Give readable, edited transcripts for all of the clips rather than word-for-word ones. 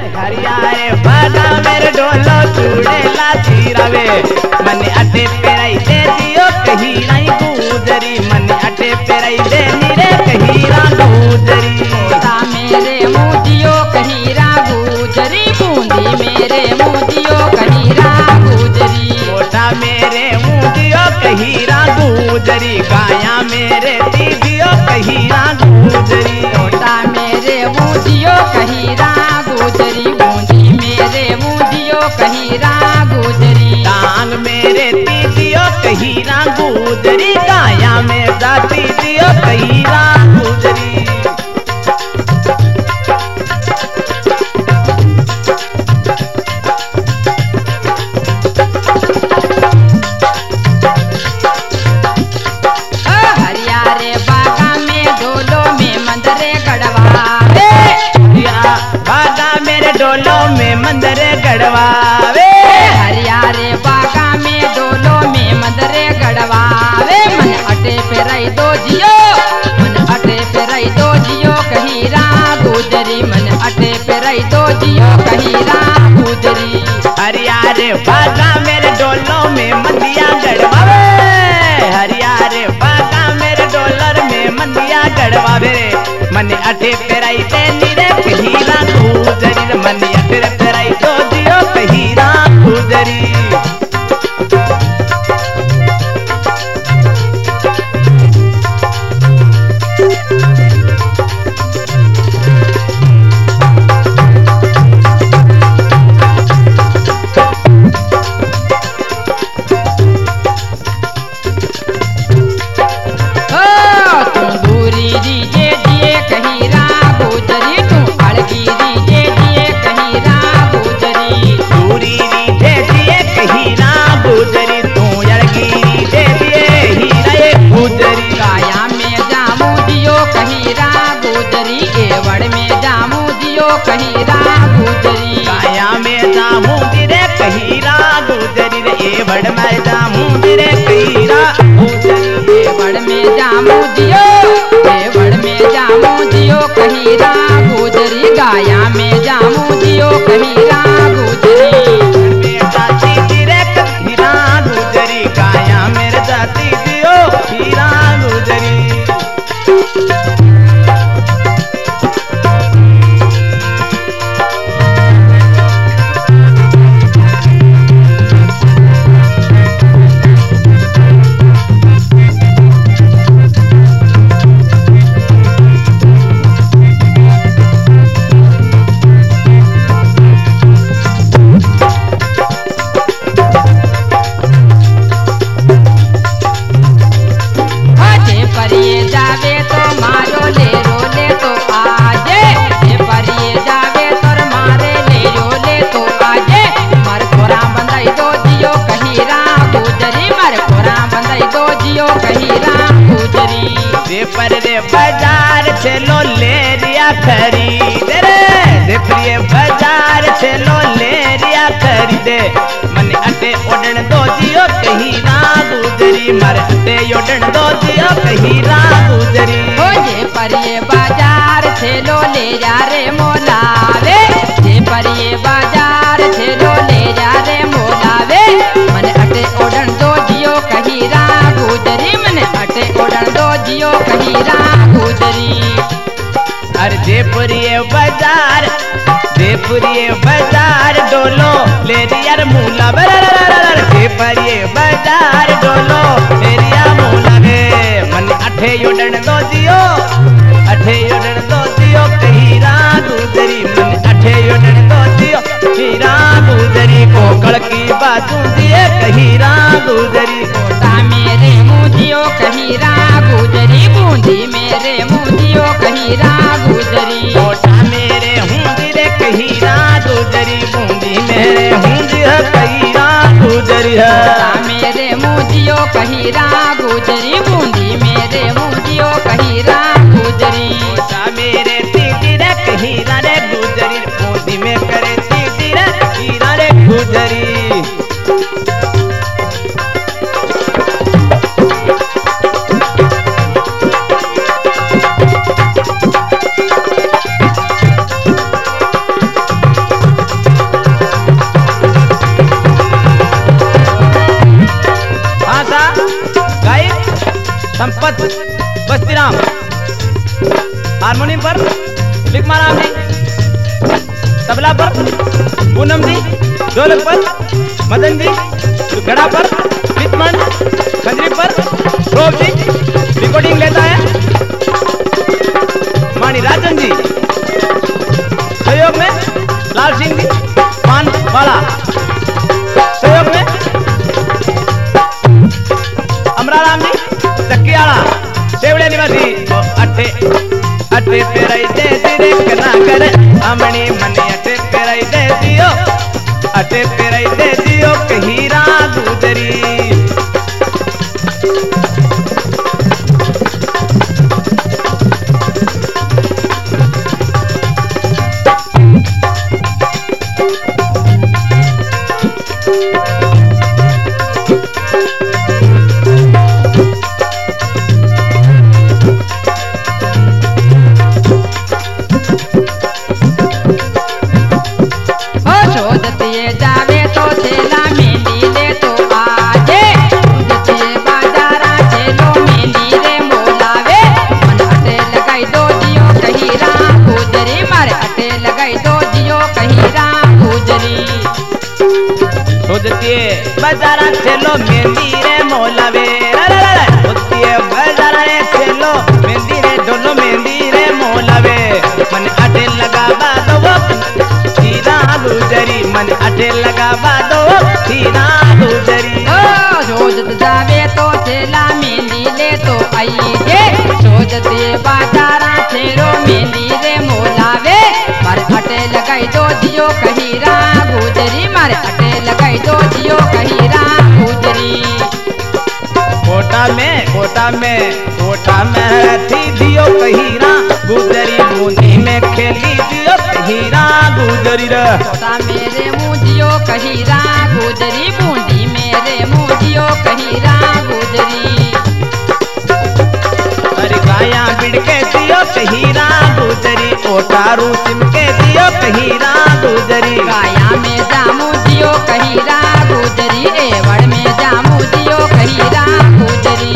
हरिया रे बागा मेरे डोलो चूड़ेला चीरावे मन अटे पेराई दे दियो कहीरा गुजरी मन अटे पेराई दे नीरे कहीरा गुजरी मोटा मेरे मुदियो कहीरा गुजरी बूंदी मेरे मुदियो कहीरा गुजरी मोटा मेरे मुदियो कहीरा गुजरी गाया मेरे दीदियो कहीरा गुजरी मोटा मेरे मुदियो कहीरा गुजरी बूंदी मेरे मुदियो कहीरा गुजरी टांग मेरे दीदियो कहीरा गुजरी गाया मेरा दीदियो कहीरा गुजरी डोलो में मंदरे गड़वावे हरिया रे बागा में डोलो में मंदरे गड़वावे मन अटे पे रही दो जियो मन अटे पे रही दो जियो कहीरा गुजरी मन अटे पे रही दो जियो कहीरा गुजरी हरिया रे बागा मेरे डोलो में मंदिया गड़वावे हरिया रे बागा मेरे डोलर में मंदिया गड़वावे मन अटे पे रही दे नीरे कहीरा गुजरी मन अटे पे रही दो जियो कहीरा गुजरी कहीरा गुजरी काया में जामू रे कहीरा गुजरी रे ए बड़ में जामू रे कहीरा गुजरी ए बड़ में जामू दियो ए बड़ में जामू दियो कहीरा गुजरी गाया में जामू दियो कहीरा गुजरी में जाती रे कहीरा गुजरी काया मेरे जाती दियो कहीरा गुजरी पर रे बाजार चलो ले रिया खरीद रे प्रिय बाजार चलो ले रिया खरीदे मन अटे ओडन दो जियो कहीरा गुजरी मर अटे ओडन दो जियो कहीरा गुजरी हो जे पर ये बाजार चलो ले जा रे मोलावे जे पर ये बाजार चलो ले जा रे मोलावे मन अटे ओडन दो जियो कहीरा गुजरी मन अटे ओडन दो जियो कहीरा गुजरी अरे जयपुरिये बाजार डोलो ले रिया मूला बरर जयपुरिये बाजार डोलो ले रिया मूला रे मन अठे उड़न दो जियो कहीरा गुजरी मन अठे उड़न दो जियो कहीरा गुजरी कोकड़ की बातों दिए कहीरा गुजरी कोटा मेरे मुदियो कहीरा गुजरी बूंदी मेरे मुदियो कहीरा गुजरी कोटा मेरे हुंदी रे कहीरा गुजरी बूंदी मेरे हुंदी कहीरा गुजरी कोटा मेरे मुदियो कहीरा गुजरी बूंदी मेरे मुदियो कहीरा गुजरी कोटा मेरे दीदी रे कहीरा रे गुजरी बूंदी में करे दीदी रे कहीरा रे गुजरी बस्तीराम, हारमोनियम पर लिखमाराम जी, तबला पर पूनम जी, ढोलक पर मदन जी, घड़ा पर वितमन, खंजरी पर रोब जी, रिकॉर्डिंग लेता है मानी राजन जी, सहयोग में लाल सिंह जी, पान वाला, सहयोग में अमराराम जी, चक्कियाड़ा, सेवड़े निवासी, अट्ठे अट्ठे पेराई दे दिरे कना कर अमणी मने अट्ठे पेराई दे दियो, अट्ठे पेराई दे दियो कहीरा गुजरी। बाजारा चलो मेहंदी रे मोलावे, बाजारा चलो मेहंदी रे डोलो मेहंदी रे मोलावे, मन अटे लगावा दो हीरा गुजरी, मन अटे लगावा दो हीरा गुजरी। सोजत जावे तो चेला मेहंदी ले तो आइए, सोजते बाजारा चेलो मेहंदी रे मोलावे, मारे अटे लगाई दो दियो कहीरा गुजरी, मारे अटे लगाई दो दियो कहीरा गुजरी। कोटा में थी दियो कहीरा गुजरी, बूंदी में खेली दियो कहीरा गुजरी रे। कोटा मेरे मुझियो कहीरा गुजरी, बूंदी मेरे मुझियो कहीरा गुजरी। अरे गाया बिड़के दियो कहीरा गुजरी, ओटारू चिमके दियो कहीरा गुजरी। गाया में जामू दियो कहीरा गुजरी, एवड़ में जामू दियो कहीरा गुजरी।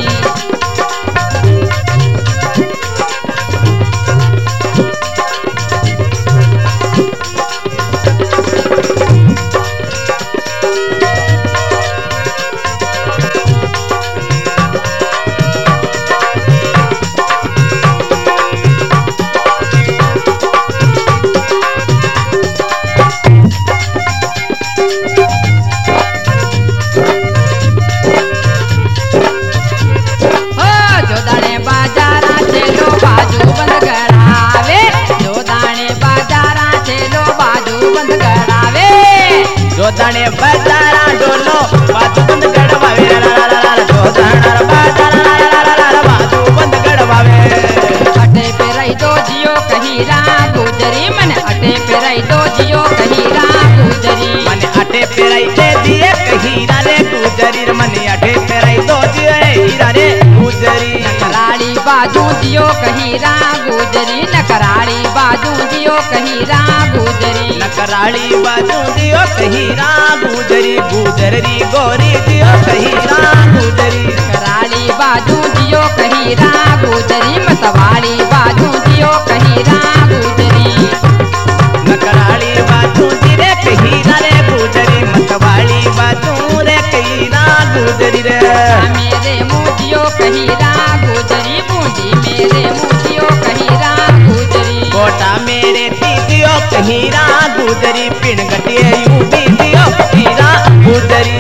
जोदाने बाजारा डोलो बाजू बंद गड़वावे, जोदाना बाजारा बाजू बंद गड़वावे। अटे पे रही दो जियो कहीरा गुजरी, मन अटे पे रही दो जियो कहीरा गुजरी, मन अटे पे रही दे दिए कहीरा रे गुजरी, मन अटे पे रही दो दिए हीरा रे गुजरी। नकराड़ी बाजू दियो कहीरा गुजरी, नकराड़ी बाजू दियो कहीरा गुजरी, नकराड़ी बाजू दियो कहीरा गुजरी, गुजरी गोरी दियो कहीरा गुजरी। नकराड़ी बाजू दियो कहीरा गुजरी, मतवाड़ी बाजू दियो कहीरा गुजरी। नकराड़ी बाजू दिरे कहीरा रे गुजरी, मतवाड़ी बाजू रे कहीरा गुजरी रे। मेरे मुझियो कहीरा गुजरी, बूंदी मेरे मुझियो कहीरा गुजरी। कोटा मेरे दीदियो कहीरा गुजरी, पिण गटिए यूं भी दियो कहीरा गुजरी।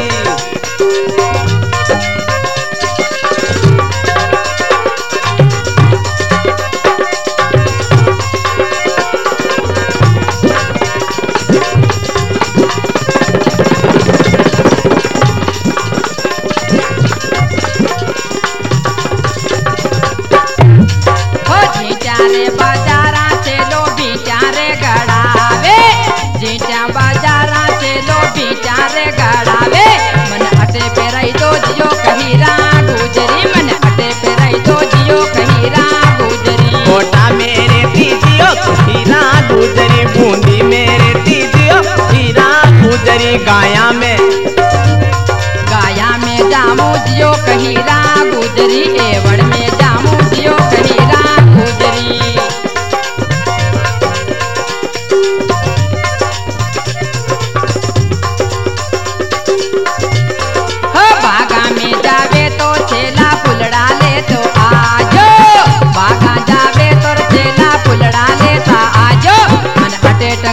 बाजारा चलो बिचारे गड़ावे, जीचा बाजारा चलो बिचारे गड़ावे, मन अटे पे रही दो जियो कहीरा गुजरी, मन अटे पे रही दो जियो कहीरा गुजरी। कोटा मेरे दीदियो कहीरा गुजरी, बूंदी मेरे दीदियो कहीरा गुजरी। गाया में जामू जियो कहीरा गुजरी, एवड़ में जामू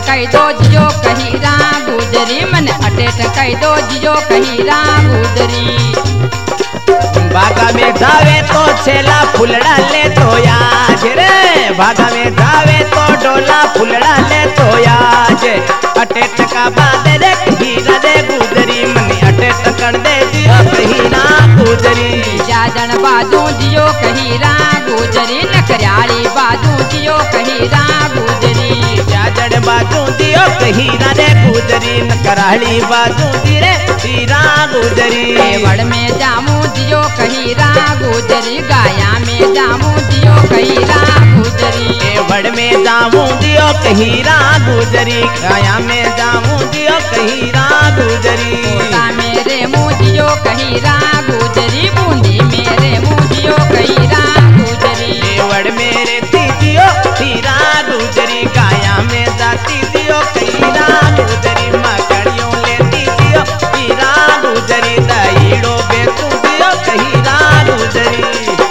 टकाई दो जियो कहीरा गुजरी मन अटे टकाई दो जियो कहीरा गुजरी बागा में जावे तो छेला फुलड़ा ले तो याज रे बागा में जावे तो डोला फुलड़ा ले तो याज अटे टका बादे रे हीरा दे गुजरी मनी अटे टकन दे जियो कहीरा गुजरी जाजन बाजू जियो कहीरा गुजरी नकराली बाजू जियो कहीरा गुजरी जाजन बाजू जियो कहीरा रे गुजरी नकराली बाजू रे हीरा गुजरी केवड़ में जामू जियो कहीरा गुजरी गाया में जामू जियो कहीरा गुजरी केवड़ में जामू जियो कहीरा गुजरी गाया में जामू जियो कहीरा गुजरी कोटा मेरे मुझियो कहीरा गुजरी बूंदी मेरे मुझियो कहीरा गुजरी केवड़ मेरे तीजियो हीरा गुजरी गाया में जाती जियो कहीरा गुजरी मकड़ियों ले तीजियो हीरा गुजरी दहीड़ो बेचू जियो कहीरा गुजरी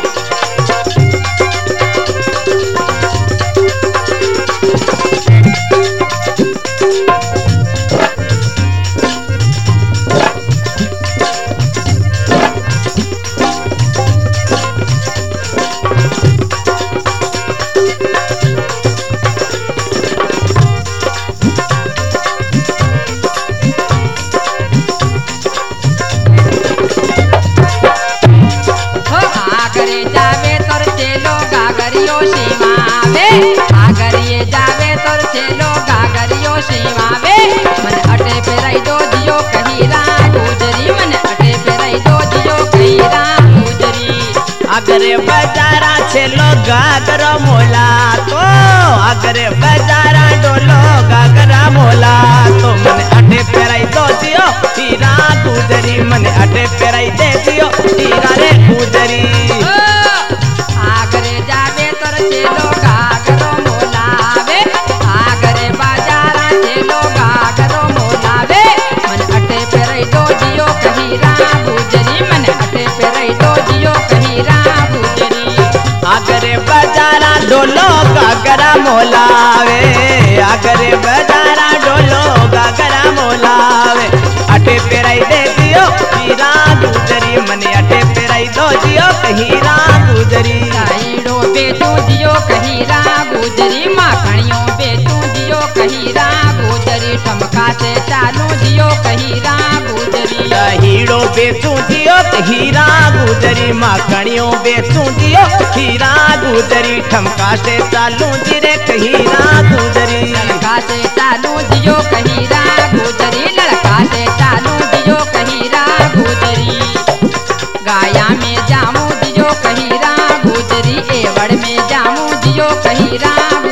आगरे जावे तोर चेलो गागरियो सीमावे आगरिये जावे तोर चेलो गागरियो सीमावे मन अटे पे रही दो जियो कहीरा गुजरी मन अटे पे रही दो जियो कहीरा गुजरी अगरे बजारा छेलो गागरा मोला तो अगरे बजारा डोलो गागरा मोला तो मन अटे पेराई दो जियो हीरा गुजरी मन अटे पेराई दे जियो हीरा रे गुजरी आगरे जावे तोर चेलो गागरो मोलावे आगरे बाजारा चेलो गागरो मोलावे मन अटे पे रही दो जियो कहीरा गुजरी मन अटे पे रही दो जियो कहीरा गुजरी अगरे बजारा डोलो गागरा मोलावे अगरे बजारा डोलो गागरा मोलावे अटे पेराई दे जियो हीरा गुजरी मन अटे पेराई दो जियो हीरा गुजरी साईडो बेचू जियो कहीरा गुजरी माखणियों बेचू जियो कहीरा गुजरी ठमका से चालू जियो कहीरा गुजरी हीरो बेचू जियो हीरा गुजरी माखणियों बेचू जियो हीरा गुजरी ठमका से चालू जिरे हीरा गुजरी लड़का से चालू जियो कहीरा गुजरी लड़का से चालू जियो कहीरा गुजरी गाया में जामू जियो कहीरा गुजरी एवड़ में जामू जियो कहीरा